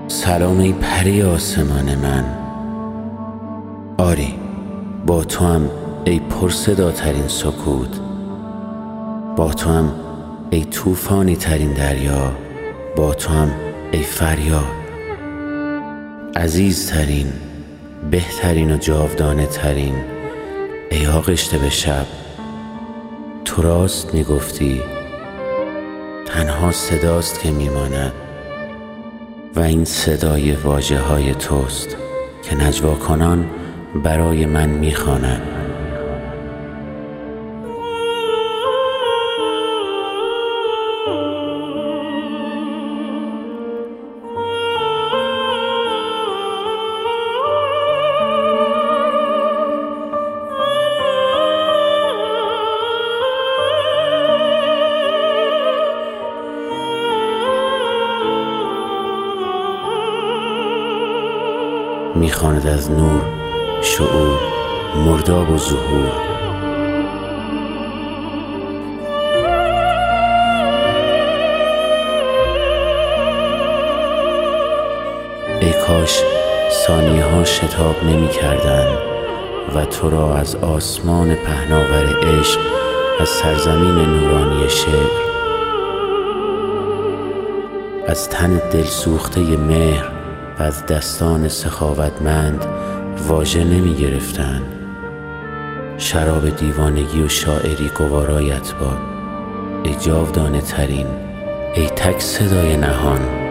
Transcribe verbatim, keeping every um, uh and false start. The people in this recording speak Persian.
سلام ای پری آسمان من، آری با تو هم ای پرصداترین سکوت، با تو هم ای طوفانی ترین دریا، با تو هم ای فریاد، عزیزترین، بهترین و جاودانه ترین، ای آغشته به شب. تو راست میگفتی تنها صداست که میماند و این صدای واژه های توست که نجوا کنان برای من میخواند. میخواند از نور، شعور، مرداب و ظهور. ای کاش ثانیه ها شتاب نمی کردن و تو را از آسمان پهناور عشق، از سرزمین نورانی شعر، از تن دلسوخته مهر و از دستان سخاوتمند واژه نمی گرفتن. شراب دیوانگی و شاعری گوارایت باد ای جاودانه ترین، ای تک صدای نهان.